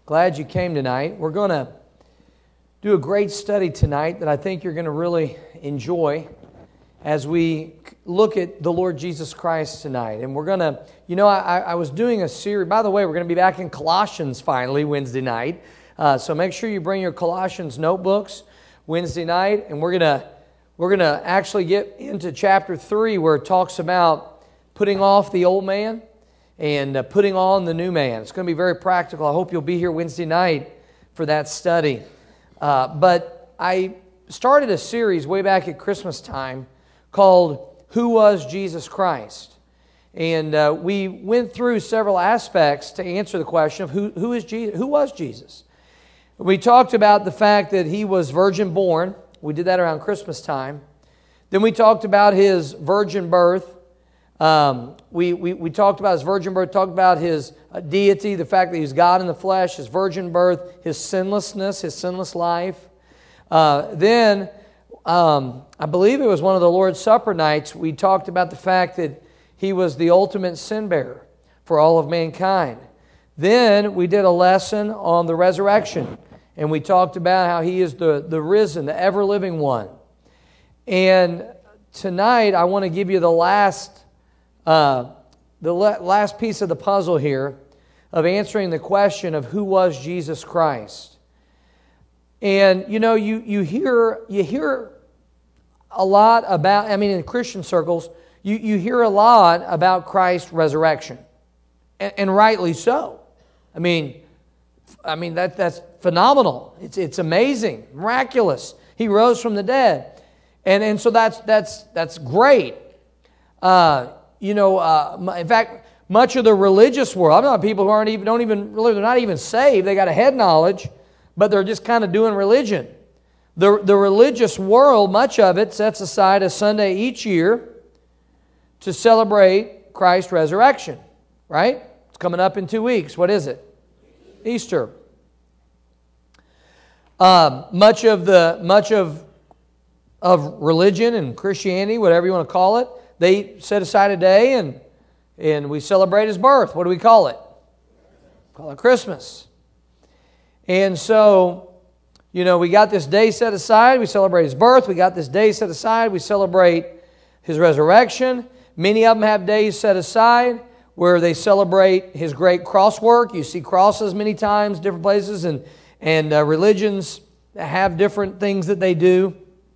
Glad you came tonight. We're going to do a great study tonight that I think you're going to really enjoy as we look at the Lord Jesus Christ tonight. And we're going to, I was doing a series. By the way, we're going to be back in Colossians finally Wednesday night. So make sure you bring your Colossians notebooks Wednesday night. And we're going to actually get into chapter 3 where it talks about putting off the old man and putting on the new man. It's going to be very practical. I hope you'll be here Wednesday night for that study. But I started a series way back at Christmas time called Who Was Jesus Christ? And we went through several aspects to answer the question of who was Jesus? We talked about the fact that He was virgin born. We did that around Christmas time. Then we talked about His virgin birth. We talked about His virgin birth, talked about His deity, the fact that He was God in the flesh, His virgin birth, His sinlessness, His sinless life. Then, I believe it was one of the Lord's Supper nights, we talked about the fact that He was the ultimate sin bearer for all of mankind. Then we did a lesson on the resurrection, and we talked about how He is the risen, the ever-living one. And tonight I want to give you the last piece of the puzzle here of answering the question of who was Jesus Christ. And you hear a lot about, in Christian circles, you hear a lot about Christ's resurrection, and rightly so. That's phenomenal. It's amazing, miraculous. He rose from the dead, and so that's great. In fact, much of the religious world, I'm not people who they're not even saved. They got a head knowledge, but they're just kind of doing religion. The religious world, much of it sets aside a Sunday each year to celebrate Christ's resurrection. Right? It's coming up in 2 weeks. What is it? Easter. Much of religion and Christianity, whatever you want to call it, they set aside a day and we celebrate His birth. What do we call it? We call it Christmas. And so, we got this day set aside. We celebrate His birth. We got this day set aside. We celebrate His resurrection. Many of them have days set aside where they celebrate His great cross work. You see crosses many times, different places, and religions have different things that they do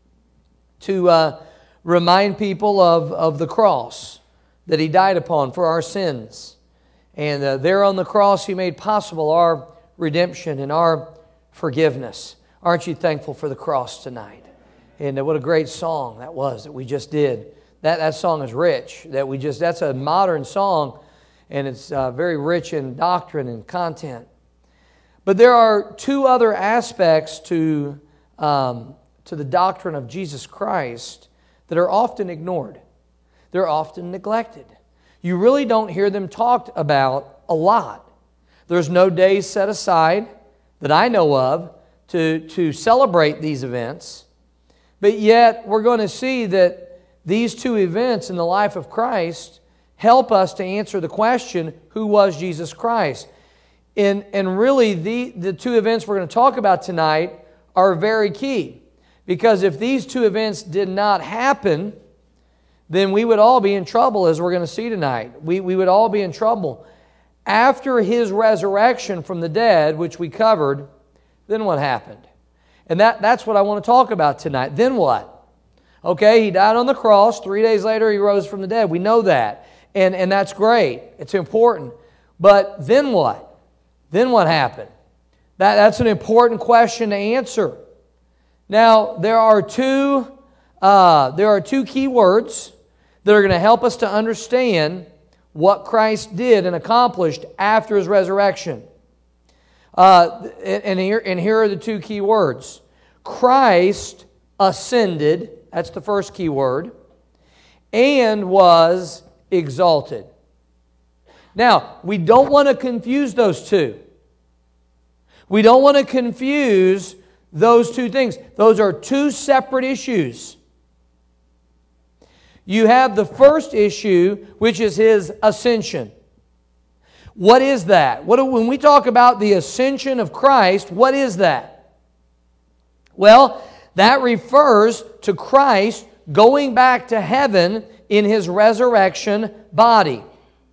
to remind people of the cross that He died upon for our sins. And there on the cross He made possible our redemption and our forgiveness. Aren't you thankful for the cross tonight? And what a great song that was that we just did. That song is rich. That's a modern song, and it's very rich in doctrine and content. But there are two other aspects to the doctrine of Jesus Christ that are often ignored. They're often neglected. You really don't hear them talked about a lot. There's no days set aside that I know of to celebrate these events. But yet we're going to see that these two events in the life of Christ help us to answer the question, who was Jesus Christ? And really the two events we're going to talk about tonight are very key. Because if these two events did not happen, then we would all be in trouble, as we're going to see tonight. We would all be in trouble. After His resurrection from the dead, which we covered, then what happened? And that's what I want to talk about tonight. Then what? Okay, He died on the cross. 3 days later, He rose from the dead. We know that. And that's great. It's important. But then what? Then what happened? That's an important question to answer. Now, there are two key words that are going to help us to understand what Christ did and accomplished after His resurrection. And here are the two key words. Christ ascended, that's the first key word, and was exalted. Now, we don't want to confuse those two. We don't want to confuse those two things. Those are two separate issues. You have the first issue, which is His ascension. What is that? When we talk about the ascension of Christ, what is that? Well, that refers to Christ going back to heaven in His resurrection body.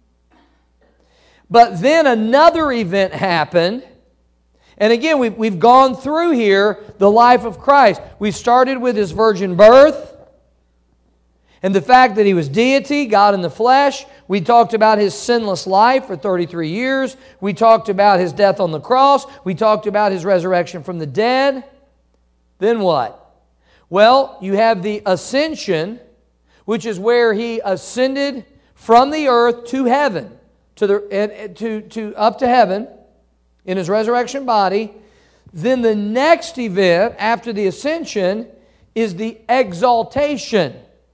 But then another event happened. And again, we've gone through here the life of Christ. We started with His virgin birth and the fact that He was deity, God in the flesh. We talked about His sinless life for 33 years. We talked about His death on the cross. We talked about His resurrection from the dead. Then what? Well, you have the ascension, which is where He ascended from the earth to heaven, up to heaven in His resurrection body. Then the next event after the ascension is the exaltation.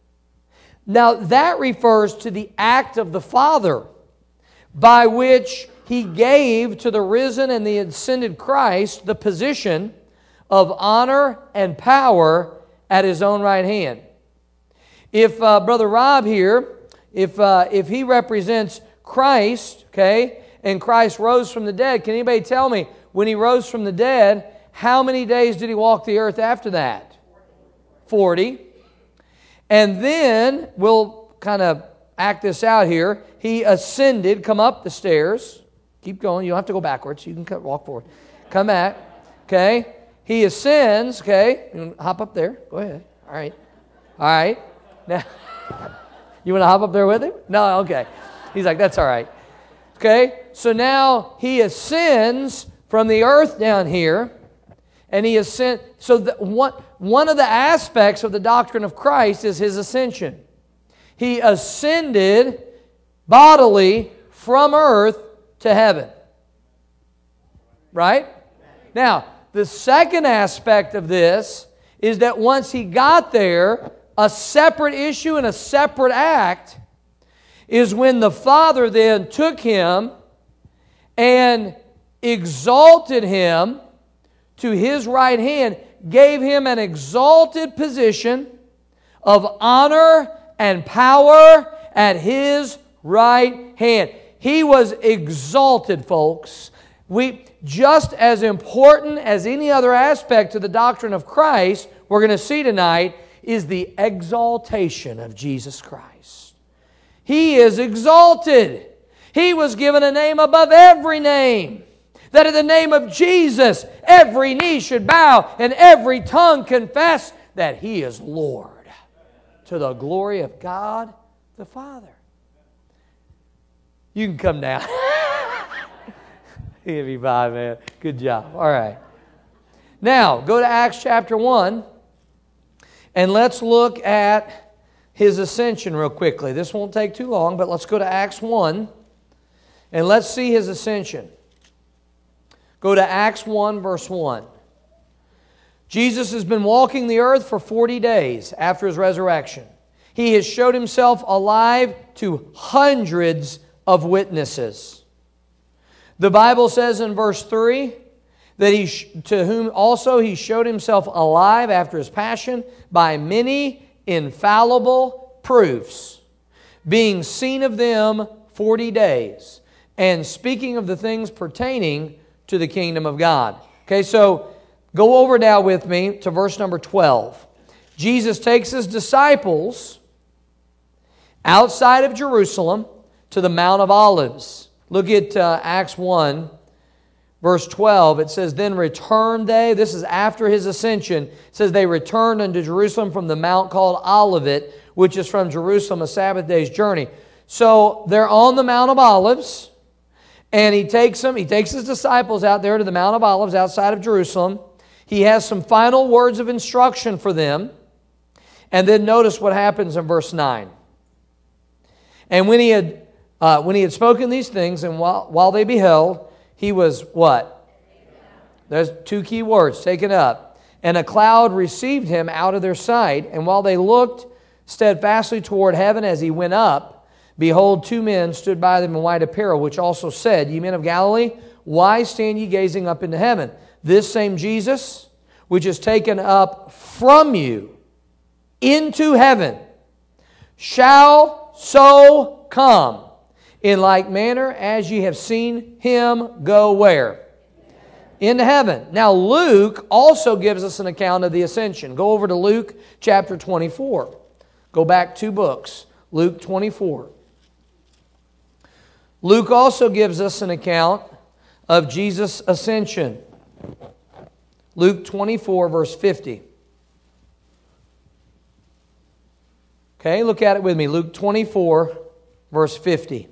Now that refers to the act of the Father by which He gave to the risen and the ascended Christ the position of honor and power at His own right hand. If Brother Rob here, if he represents Christ, okay, and Christ rose from the dead, can anybody tell me, when He rose from the dead, how many days did He walk the earth after that? 40. And then, we'll kind of act this out here. He ascended, come up the stairs. Keep going. You don't have to go backwards. You can walk forward. Come back. Okay. He ascends. Okay. You want to hop up there? Go ahead. All right. All right. Now, you want to hop up there with him? No? Okay. He's like, that's all right. Okay. So now He ascends from the earth down here. And He ascends. So one of the aspects of the doctrine of Christ is His ascension. He ascended bodily from earth to heaven. Right? Now, the second aspect of this is that once He got there, a separate issue and a separate act is when the Father then took Him and exalted Him to His right hand, gave Him an exalted position of honor and power at His right hand. He was exalted, folks. Just as important as any other aspect of the doctrine of Christ, we're going to see tonight, is the exaltation of Jesus Christ. He is exalted. He was given a name above every name, that in the name of Jesus, every knee should bow and every tongue confess that He is Lord, to the glory of God the Father. You can come down. Give me five, man. Good job. All right. Now, go to Acts chapter 1, and let's look at His ascension real quickly. This won't take too long, but let's go to Acts 1, and let's see His ascension. Go to Acts 1, verse 1. Jesus has been walking the earth for 40 days after His resurrection. He has showed Himself alive to hundreds of witnesses. The Bible says in verse 3 that to whom also He showed Himself alive after His passion by many infallible proofs, being seen of them 40 days, and speaking of the things pertaining to the kingdom of God. Okay, so go over now with me to verse number 12. Jesus takes His disciples outside of Jerusalem to the Mount of Olives. Look at Acts 1, verse 12. It says, then returned they, this is after His ascension, it says they returned unto Jerusalem from the mount called Olivet, which is from Jerusalem a Sabbath day's journey. So they're on the Mount of Olives, and He takes His disciples out there to the Mount of Olives outside of Jerusalem. He has some final words of instruction for them. And then notice what happens in verse 9. And when he had spoken these things, and while they beheld, He was what? There's two key words, taken up. And a cloud received Him out of their sight. And while they looked steadfastly toward heaven as He went up, behold, two men stood by them in white apparel, which also said, Ye men of Galilee, why stand ye gazing up into heaven? This same Jesus, which is taken up from you into heaven, shall so come In like manner as ye have seen Him go where? Into heaven. Now Luke also gives us an account of the ascension. Go over to Luke chapter 24. Go back 2 books. Luke 24. Luke also gives us an account of Jesus' ascension. Luke 24, verse 50. Okay, look at it with me. Luke 24, verse 50.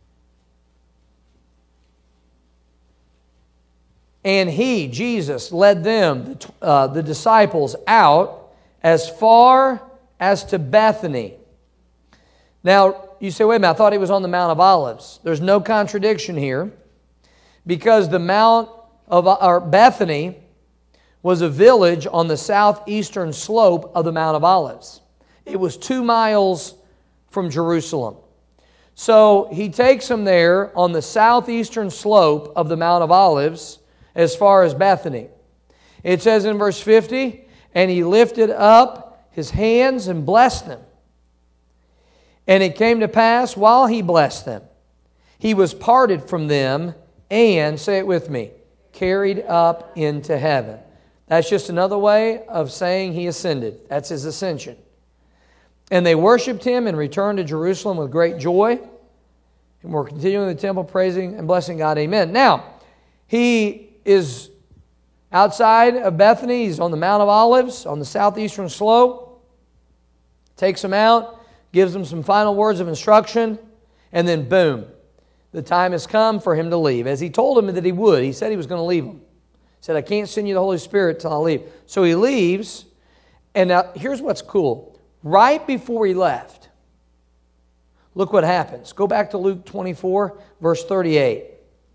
And He, Jesus, led them, the disciples, out as far as to Bethany. Now, you say, wait a minute, I thought He was on the Mount of Olives. There's no contradiction here, because the Mount of Bethany was a village on the southeastern slope of the Mount of Olives. It was 2 miles from Jerusalem. So He takes them there on the southeastern slope of the Mount of Olives as far as Bethany. It says in verse 50, and He lifted up His hands and blessed them. And it came to pass, while He blessed them, He was parted from them and, say it with me, carried up into heaven. That's just another way of saying He ascended. That's His ascension. And they worshiped Him and returned to Jerusalem with great joy. And we're continuing in the temple, praising and blessing God. Amen. Now, He is outside of Bethany. He's on the Mount of Olives, on the southeastern slope. Takes them out, gives them some final words of instruction, and then boom, the time has come for Him to leave. As He told them that He would. He said He was going to leave them. He said, I can't send you the Holy Spirit till I leave. So He leaves, and now here's what's cool. Right before He left, look what happens. Go back to Luke 24, verse 38.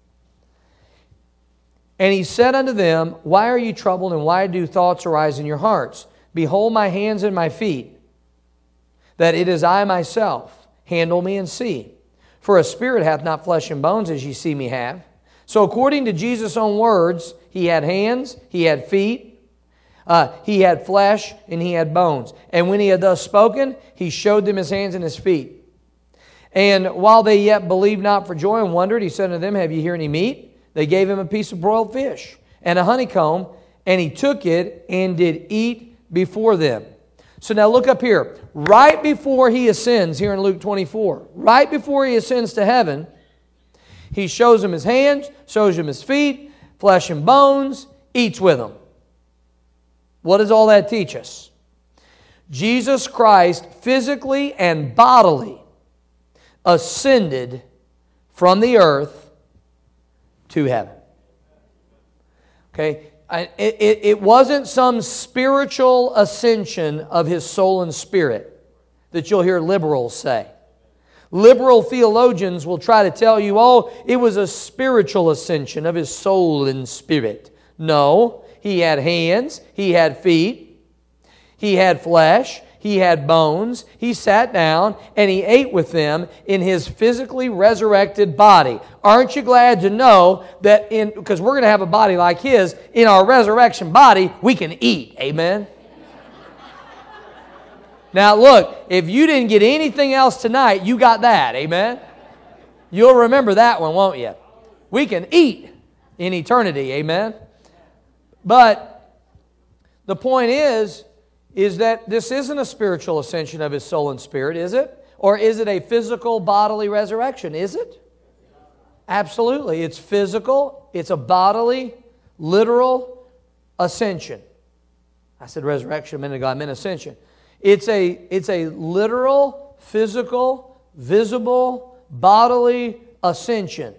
And He said unto them, why are you troubled, and why do thoughts arise in your hearts? Behold my hands and my feet, that it is I myself. Handle me and see. For a spirit hath not flesh and bones, as ye see me have. So according to Jesus' own words, He had hands, He had feet, He had flesh, and He had bones. And when He had thus spoken, He showed them His hands and His feet. And while they yet believed not for joy and wondered, He said unto them, have ye here any meat? They gave Him a piece of broiled fish and a honeycomb, and He took it and did eat before them. So now look up here. Right before He ascends, here in Luke 24, right before He ascends to heaven, He shows them His hands, shows them His feet, flesh and bones, eats with them. What does all that teach us? Jesus Christ physically and bodily ascended from the earth to heaven. Okay? It wasn't some spiritual ascension of His soul and spirit that you'll hear liberals say. Liberal theologians will try to tell you, oh, it was a spiritual ascension of His soul and spirit. No, He had hands, He had feet, He had flesh, He had bones. He sat down and He ate with them in His physically resurrected body. Aren't you glad to know that because we're going to have a body like His, in our resurrection body, we can eat. Amen? Now look, if you didn't get anything else tonight, you got that. Amen? You'll remember that one, won't you? We can eat in eternity. Amen? But the point is that this isn't a spiritual ascension of His soul and spirit, is it? Or is it a physical bodily resurrection? Is it? Absolutely. It's physical. It's a bodily, literal ascension. I said resurrection a minute ago. I meant ascension. It's a literal, physical, visible, bodily ascension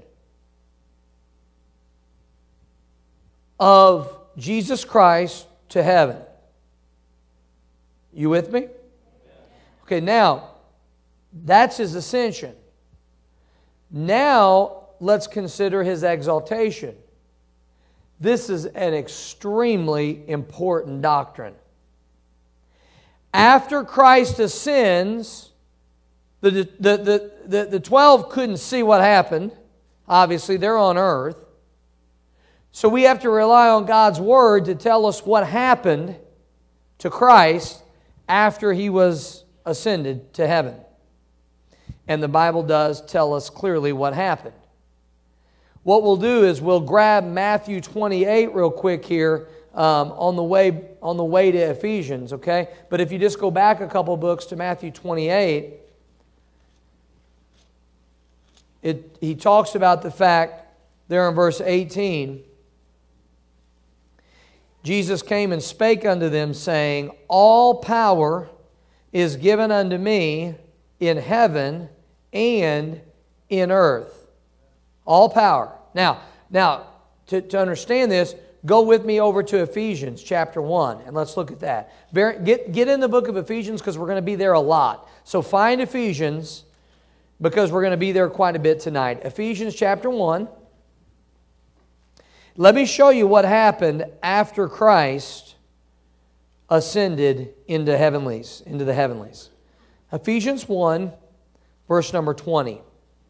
of Jesus Christ to heaven. You with me? Okay, now, that's His ascension. Now, let's consider His exaltation. This is an extremely important doctrine. After Christ ascends, the 12 couldn't see what happened. Obviously, they're on earth. So we have to rely on God's Word to tell us what happened to Christ after He was ascended to heaven. And the Bible does tell us clearly what happened. What we'll do is we'll grab Matthew 28 real quick here on the way to Ephesians, okay? But if you just go back a couple books to Matthew 28, he talks about the fact there in verse 18, Jesus came and spake unto them, saying, All power is given unto me in heaven and in earth. All power. Now, to understand this, go with me over to Ephesians chapter 1, and let's look at that. Get in the book of Ephesians because we're going to be there a lot. So find Ephesians because we're going to be there quite a bit tonight. Ephesians chapter 1. Let me show you what happened after Christ ascended into the heavenlies. Ephesians 1, verse number 20.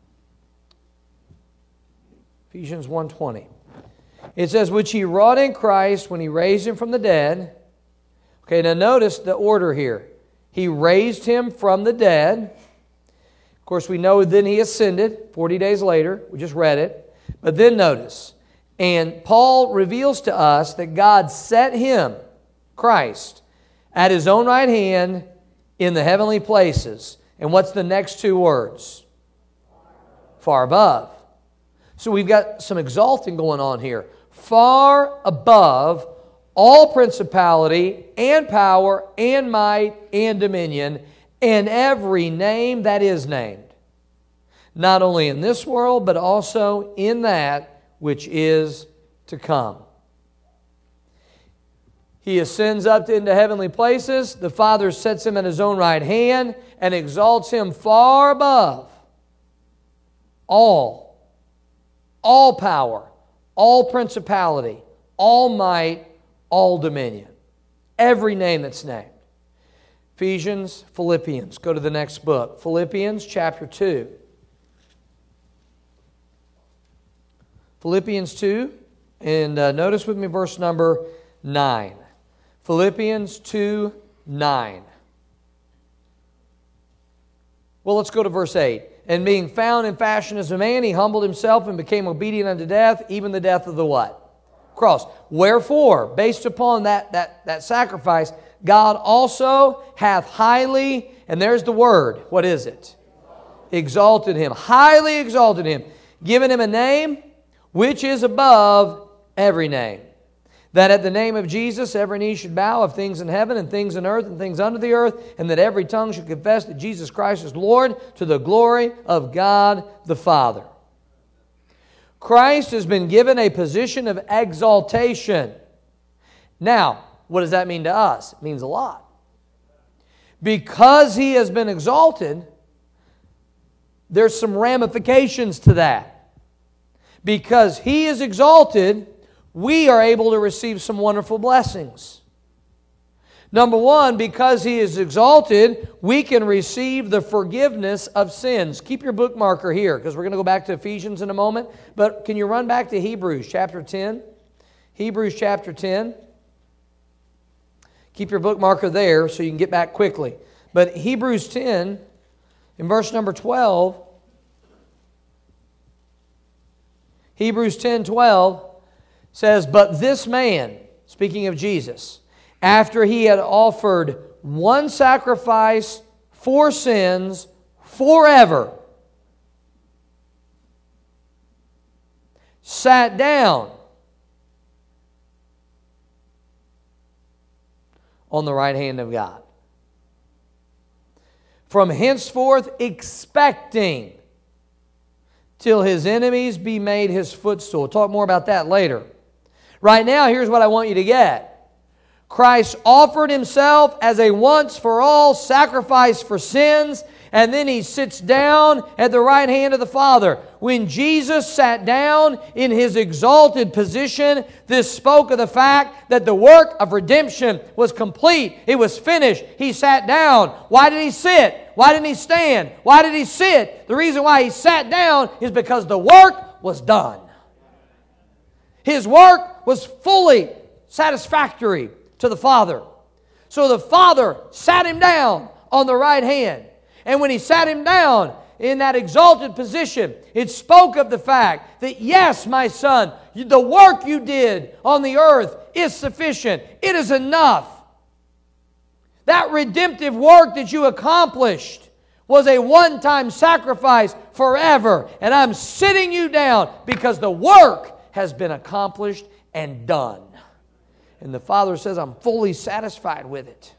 Ephesians 1:20. It says, which He wrought in Christ when He raised Him from the dead. Okay, now notice the order here. He raised Him from the dead. Of course, we know then He ascended 40 days later. We just read it. But then notice, and Paul reveals to us that God set Him, Christ, at His own right hand in the heavenly places. And what's the next two words? Far above. So we've got some exalting going on here. Far above all principality and power and might and dominion and every name that is named. Not only in this world, but also in that which is to come. He ascends up into heavenly places. The Father sets Him at His own right hand and exalts Him far above all power, all principality, all might, all dominion. Every name that's named. Ephesians, Philippians. Go to the next book. Philippians chapter 2. Philippians 2, and notice with me verse number 9. Philippians 2, 9. Well, let's go to verse 8. And being found in fashion as a man, He humbled Himself and became obedient unto death, even the death of the what? Cross. Wherefore, based upon that sacrifice, God also hath highly, and there's the word, what is it? Exalted Him. Highly exalted Him. Given Him a name which is above every name. That at the name of Jesus every knee should bow, of things in heaven and things in earth and things under the earth, and that every tongue should confess that Jesus Christ is Lord, to the glory of God the Father. Christ has been given a position of exaltation. Now, what does that mean to us? It means a lot. Because He has been exalted, there's some ramifications to that. Because He is exalted, we are able to receive some wonderful blessings. Number one, because He is exalted, we can receive the forgiveness of sins. Keep your bookmarker here, because we're going to go back to Ephesians in a moment. But can you run back to Hebrews chapter 10? Hebrews chapter 10. Keep your bookmarker there so you can get back quickly. But Hebrews 10, in verse number 12, Hebrews 10:12 says, but this man, speaking of Jesus, after He had offered one sacrifice for sins forever, sat down on the right hand of God. From henceforth expecting till His enemies be made His footstool. We'll talk more about that later. Right now, here's what I want you to get. Christ offered Himself as a once-for-all sacrifice for sins, and then He sits down at the right hand of the Father. When Jesus sat down in His exalted position, this spoke of the fact that the work of redemption was complete. It was finished. He sat down. Why did He sit? Why didn't He stand? Why did He sit? The reason why He sat down is because the work was done. His work was fully satisfactory to the Father. So the Father sat Him down on the right hand. And when He sat Him down, in that exalted position, it spoke of the fact that, yes, my son, the work you did on the earth is sufficient. It is enough. That redemptive work that you accomplished was a one-time sacrifice forever. And I'm sitting you down because the work has been accomplished and done. And the Father says, I'm fully satisfied with it.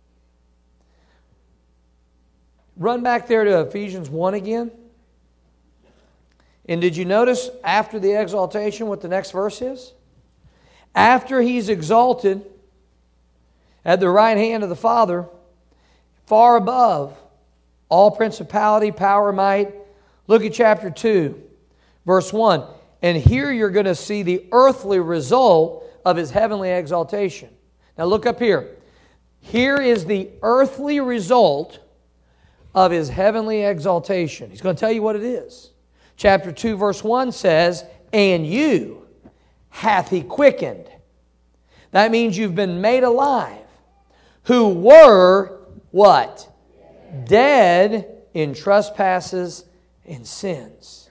Run back there to Ephesians 1 again. And did you notice after the exaltation what the next verse is? After He's exalted at the right hand of the Father, far above all principality, power, might. Look at chapter 2, verse 1. And here you're going to see the earthly result of His heavenly exaltation. Now look up here. Here is the earthly result of His heavenly exaltation. He's going to tell you what it is. Chapter 2, verse 1 says, and you hath He quickened. That means you've been made alive. Who were, what? Dead in trespasses and sins.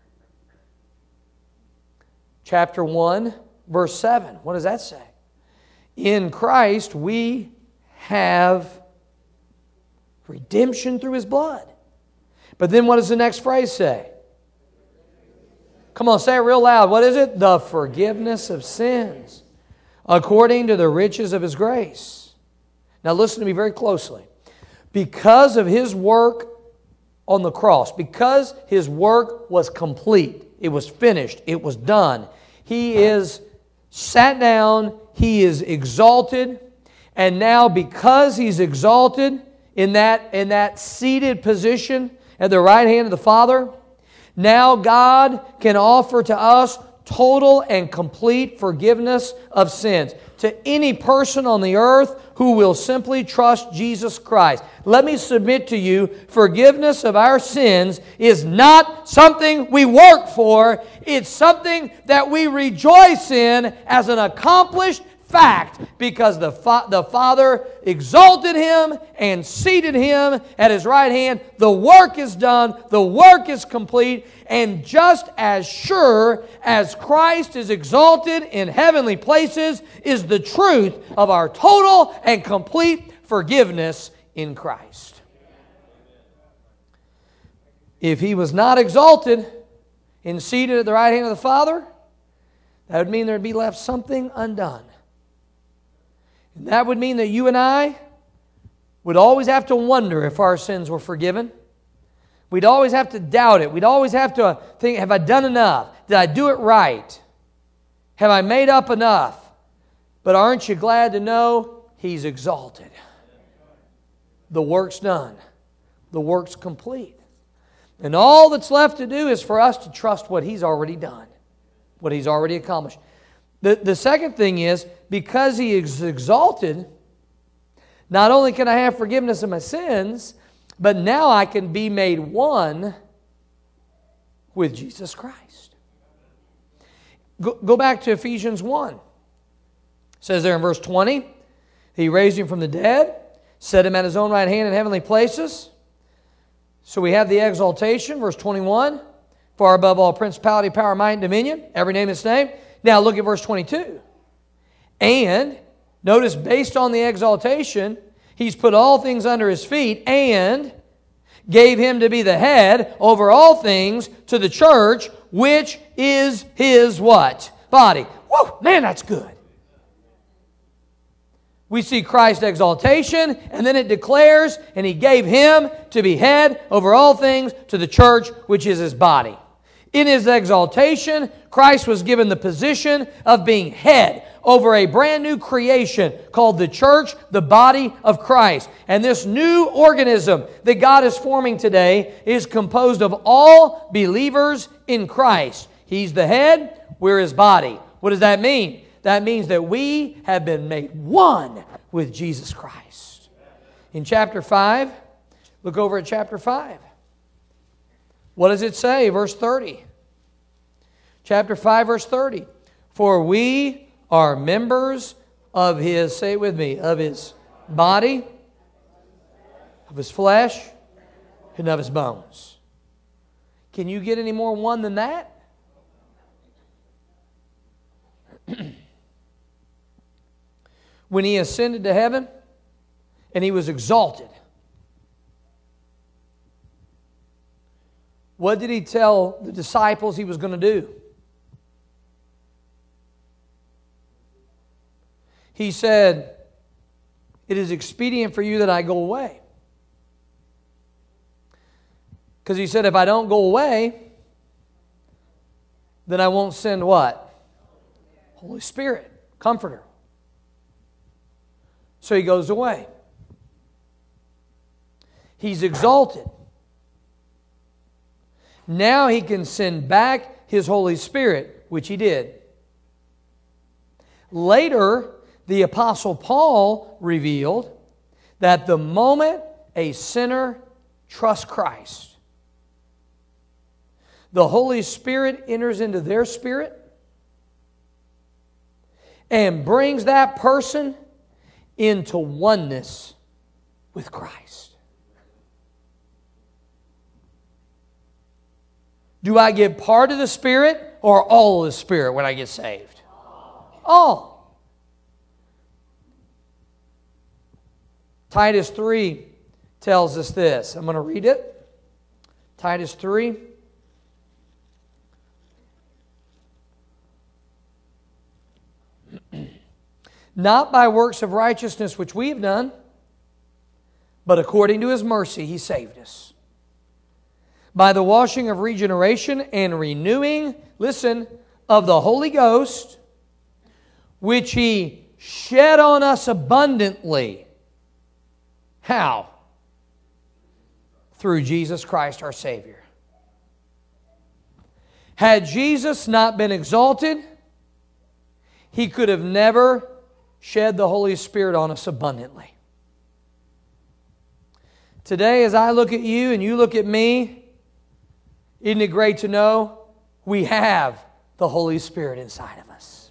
Chapter 1, verse 7. What does that say? In Christ we have redemption through His blood. But then what does the next phrase say? Come on, say it real loud. What is it? The forgiveness of sins, according to the riches of His grace. Now listen to me very closely. Because of His work on the cross, because His work was complete, it was finished, it was done, He is sat down, He is exalted, and now because He's exalted in that seated position at the right hand of the Father, now God can offer to us total and complete forgiveness of sins to any person on the earth who will simply trust Jesus Christ. Let me submit to you, forgiveness of our sins is not something we work for. It's something that we rejoice in as an accomplished fact because the Father exalted Him and seated Him at His right hand. The work is done. The work is complete. And just as sure as Christ is exalted in heavenly places is the truth of our total and complete forgiveness in Christ. If He was not exalted and seated at the right hand of the Father, that would mean there would be left something undone. And that would mean that you and I would always have to wonder if our sins were forgiven. We'd always have to doubt it. We'd always have to think, have I done enough? Did I do it right? Have I made up enough? But aren't you glad to know He's exalted? The work's done. The work's complete. And all that's left to do is for us to trust what He's already done, what He's already accomplished. The second thing is, because He is exalted, not only can I have forgiveness of my sins, but now I can be made one with Jesus Christ. Go back to Ephesians 1. It says there in verse 20, He raised Him from the dead, set Him at His own right hand in heavenly places. So we have the exaltation, verse 21, far above all principality, power, might, and dominion, every name its name. Now look at verse 22. And, notice based on the exaltation, He's put all things under His feet and gave Him to be the head over all things to the church, which is His what? Body. Whoa, man, that's good. We see Christ's exaltation, and then it declares, and He gave Him to be head over all things to the church, which is His body. In His exaltation, Christ was given the position of being head over a brand new creation called the church, the body of Christ. And this new organism that God is forming today is composed of all believers in Christ. He's the head, we're His body. What does that mean? That means that we have been made one with Jesus Christ. In chapter 5, look over at chapter 5. What does it say? Verse 30. Chapter 5, verse 30. For we are members of His, say it with me, of His body, of His flesh, and of His bones. Can you get any more one than that? When He ascended to heaven and He was exalted, what did He tell the disciples He was going to do? He said, "It is expedient for you that I go away." Because He said, if I don't go away, then I won't send what? Holy Spirit, Comforter. So He goes away. He's exalted. Now He can send back His Holy Spirit, which He did. Later, the Apostle Paul revealed that the moment a sinner trusts Christ, the Holy Spirit enters into their spirit and brings that person into oneness with Christ. Do I get part of the Spirit or all of the Spirit when I get saved? All. Titus 3 tells us this. I'm going to read it. Titus 3. Not by works of righteousness which we have done, but according to His mercy He saved us. By the washing of regeneration and renewing, listen, of the Holy Ghost, which He shed on us abundantly. How? Through Jesus Christ our Savior. Had Jesus not been exalted, He could have never shed the Holy Spirit on us abundantly. Today, as I look at you and you look at me, isn't it great to know we have the Holy Spirit inside of us?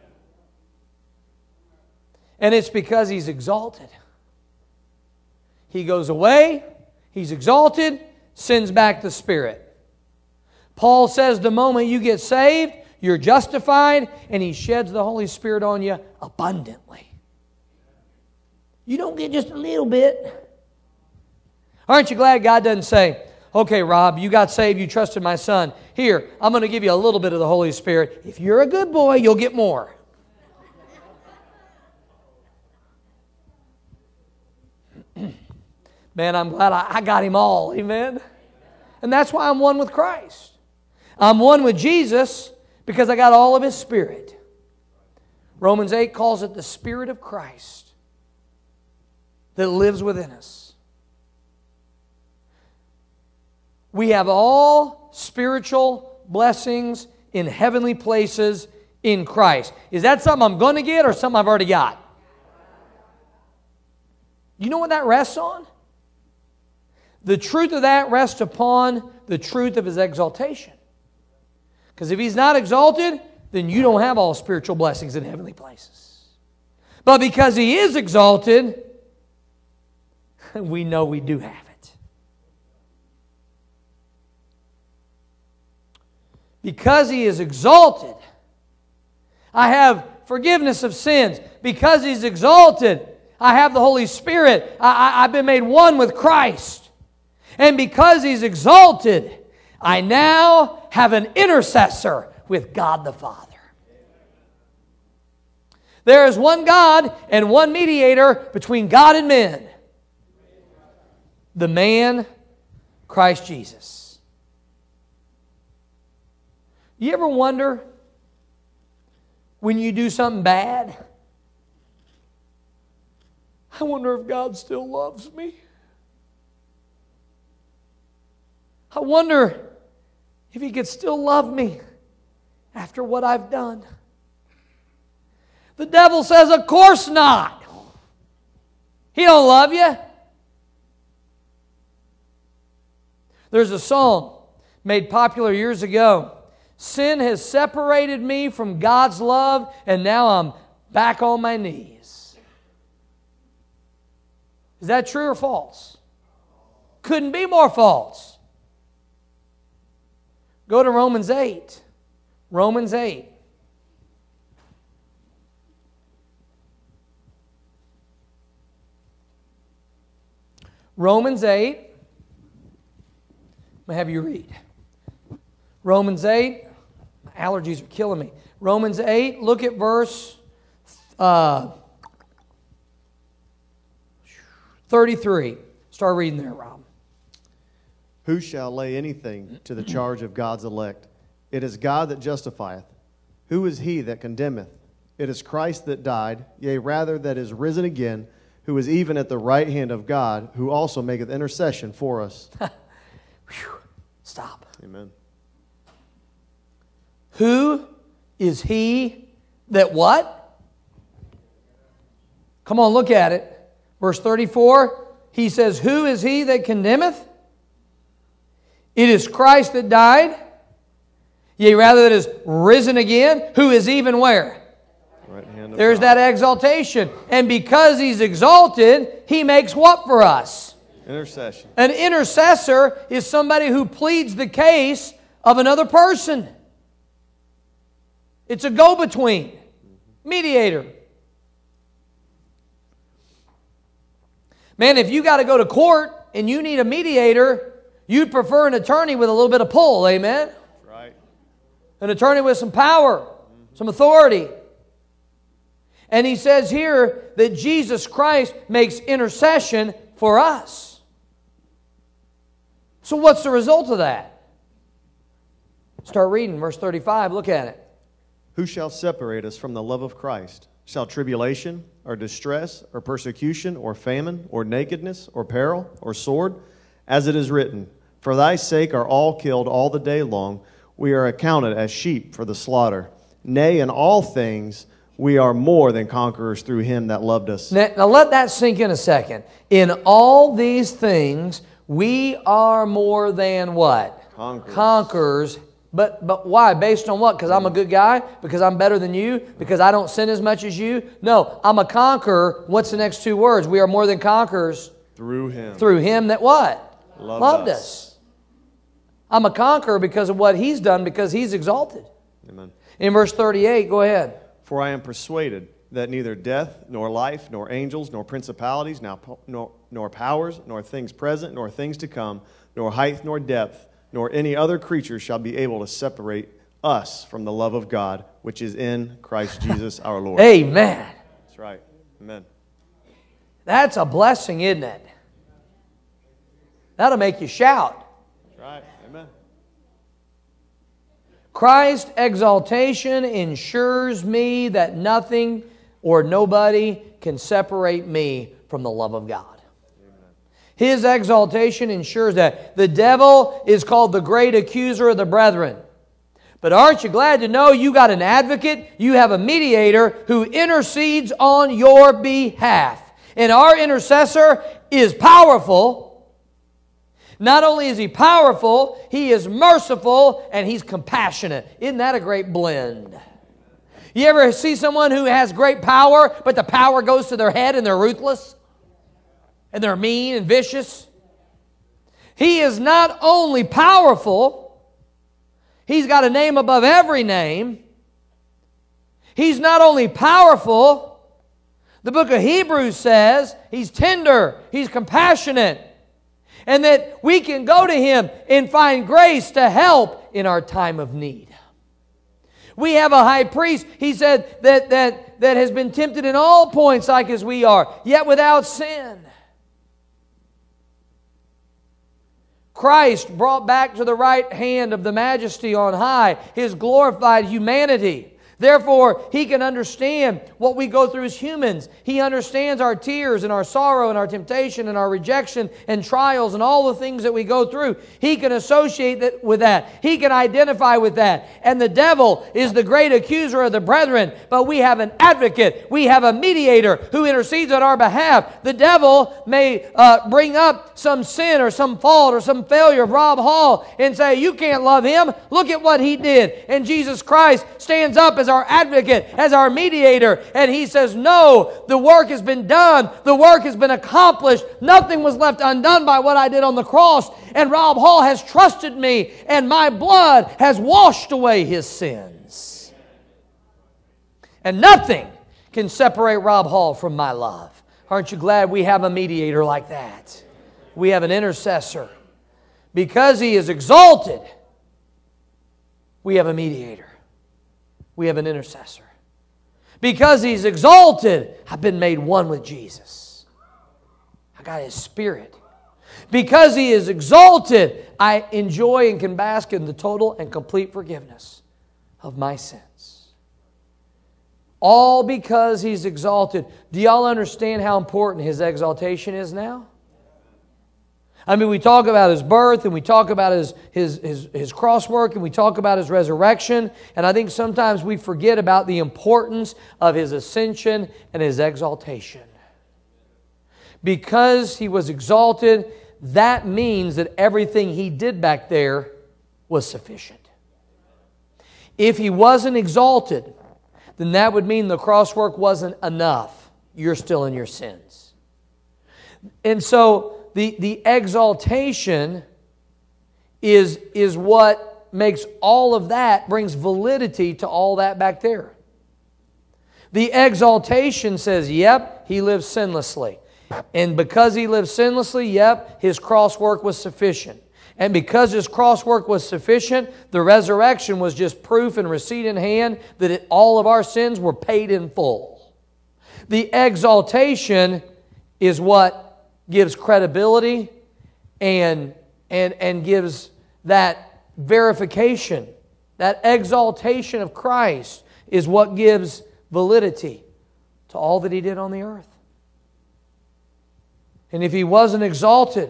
And it's because He's exalted. He goes away, He's exalted, sends back the Spirit. Paul says the moment you get saved, you're justified, and He sheds the Holy Spirit on you abundantly. You don't get just a little bit. Aren't you glad God doesn't say, okay, Rob, you got saved, you trusted my Son. Here, I'm going to give you a little bit of the Holy Spirit. If you're a good boy, you'll get more. Man, I'm glad I got Him all. Amen? And that's why I'm one with Christ. I'm one with Jesus because I got all of His Spirit. Romans 8 calls it the Spirit of Christ that lives within us. We have all spiritual blessings in heavenly places in Christ. Is that something I'm going to get or something I've already got? You know what that rests on? The truth of that rests upon the truth of His exaltation. Because if He's not exalted, then you don't have all spiritual blessings in heavenly places. But because He is exalted, we know we do have it. Because He is exalted, I have forgiveness of sins. Because He's exalted, I have the Holy Spirit. I've been made one with Christ. And because He's exalted, I now have an intercessor with God the Father. There is one God and one mediator between God and men. The man, Christ Jesus. You ever wonder when you do something bad? I wonder if God still loves me. I wonder if He could still love me after what I've done. The devil says, of course not. He don't love you. There's a song made popular years ago. Sin has separated me from God's love, and now I'm back on my knees. Is that true or false? Couldn't be more false. Go to Romans 8. Romans 8. Romans 8. I'm going to have you read. Romans 8. My allergies are killing me. Romans 8, look at verse 33. Start reading there, Rob. Who shall lay anything to the charge of God's elect? It is God that justifieth. Who is he that condemneth? It is Christ that died, yea, rather that is risen again, who is even at the right hand of God, who also maketh intercession for us. Stop. Amen. Who is he that what? Come on, look at it. Verse 34, he says, who is he that condemneth? It is Christ that died, yea, rather that is risen again, who is even where? Right hand of There's God. that exaltation. And because he's exalted, he makes what for us? Intercession. An intercessor is somebody who pleads the case of another person. It's a go-between, mediator. Man, if you got to go to court and you need a mediator, you'd prefer an attorney with a little bit of pull, amen? Right. An attorney with some power, some authority. And he says here that Jesus Christ makes intercession for us. So what's the result of that? Start reading verse 35. Look at it. Who shall separate us from the love of Christ? Shall tribulation, or distress, or persecution, or famine, or nakedness, or peril, or sword? As it is written, for thy sake are all killed all the day long. We are accounted as sheep for the slaughter. Nay, in all things we are more than conquerors through him that loved us. Now let that sink in a second. In all these things, we are more than what? Conquerors. But why? Based on what? Because I'm a good guy? Because I'm better than you? Because I don't sin as much as you? No, I'm a conqueror. What's the next two words? We are more than conquerors. Through him. Through him that what? Loved us. I'm a conqueror because of what he's done, because he's exalted. Amen. In verse 38, go ahead. For I am persuaded that neither death, nor life, nor angels, nor principalities, nor powers, nor things present, nor things to come, nor height, nor depth, nor any other creature shall be able to separate us from the love of God, which is in Christ Jesus our Lord. Amen. That's right. Amen. That's a blessing, isn't it? That'll make you shout. That's right. Amen. Christ's exaltation ensures me that nothing or nobody can separate me from the love of God. His exaltation ensures that. The devil is called the great accuser of the brethren. But aren't you glad to know you got an advocate? You have a mediator who intercedes on your behalf. And our intercessor is powerful. Not only is he powerful, he is merciful and he's compassionate. Isn't that a great blend? You ever see someone who has great power, but the power goes to their head and they're ruthless? And they're mean and vicious? He is not only powerful, he's got a name above every name. He's not only powerful, the book of Hebrews says he's tender, he's compassionate, and that we can go to him and find grace to help in our time of need. We have a high priest, he said, that has been tempted in all points like as we are, yet without sin. Christ brought back to the right hand of the majesty on high his glorified humanity. Therefore, he can understand what we go through as humans. He understands our tears and our sorrow and our temptation and our rejection and trials and all the things that we go through. He can associate with that. He can identify with that. And the devil is the great accuser of the brethren. But we have an advocate. We have a mediator who intercedes on our behalf. The devil may bring up some sin or some fault or some failure of Rob Hall and say, you can't love him. Look at what he did. And Jesus Christ stands up and as our advocate, as our mediator. And He says, no, the work has been done. The work has been accomplished. Nothing was left undone by what I did on the cross. And Rob Hall has trusted me, and my blood has washed away his sins. And nothing can separate Rob Hall from my love. Aren't you glad we have a mediator like that? We have an intercessor. Because He is exalted, we have a mediator. We have an intercessor. Because He's exalted, I've been made one with Jesus. I got His Spirit. Because He is exalted, I enjoy and can bask in the total and complete forgiveness of my sins. All because He's exalted. Do y'all understand how important His exaltation is now? I mean, we talk about His birth, and we talk about His cross work, and we talk about His resurrection, and I think sometimes we forget about the importance of His ascension and His exaltation. Because He was exalted, that means that everything He did back there was sufficient. If He wasn't exalted, then that would mean the cross work wasn't enough. You're still in your sins. And so the exaltation is what makes all of that, brings validity to all that back there. The exaltation says, yep, He lived sinlessly. And because He lived sinlessly, yep, His cross work was sufficient. And because His cross work was sufficient, the resurrection was just proof and receipt in hand that all of our sins were paid in full. The exaltation is what gives credibility and gives that verification. That exaltation of Christ is what gives validity to all that He did on the earth. And if He wasn't exalted,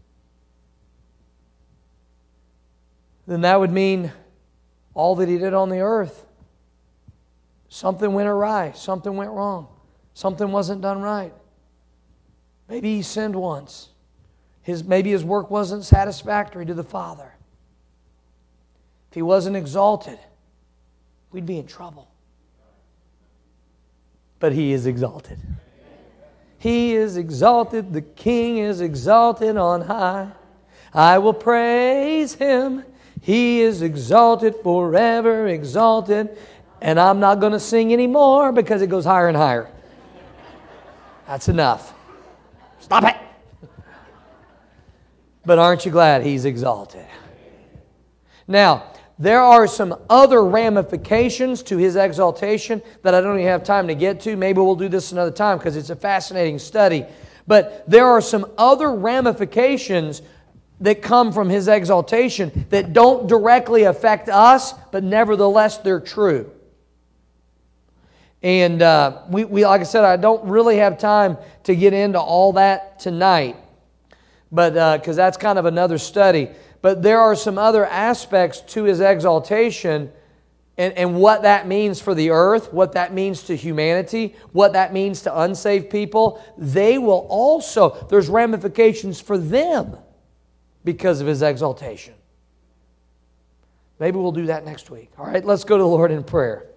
then that would mean all that He did on the earth, something went awry, something went wrong, something wasn't done right. Maybe He sinned once. Maybe His work wasn't satisfactory to the Father. If He wasn't exalted, we'd be in trouble. But He is exalted. He is exalted. The King is exalted on high. I will praise Him. He is exalted, forever exalted. And I'm not going to sing anymore because it goes higher and higher. That's enough. Stop it! But aren't you glad He's exalted? Now, there are some other ramifications to His exaltation that I don't even have time to get to. Maybe we'll do this another time because it's a fascinating study. But there are some other ramifications that come from His exaltation that don't directly affect us, but nevertheless they're true. And we like I said, I don't really have time to get into all that tonight, but because that's kind of another study. But there are some other aspects to His exaltation and what that means for the earth, what that means to humanity, what that means to unsaved people. They will also, there's ramifications for them because of His exaltation. Maybe we'll do that next week. All right, let's go to the Lord in prayer.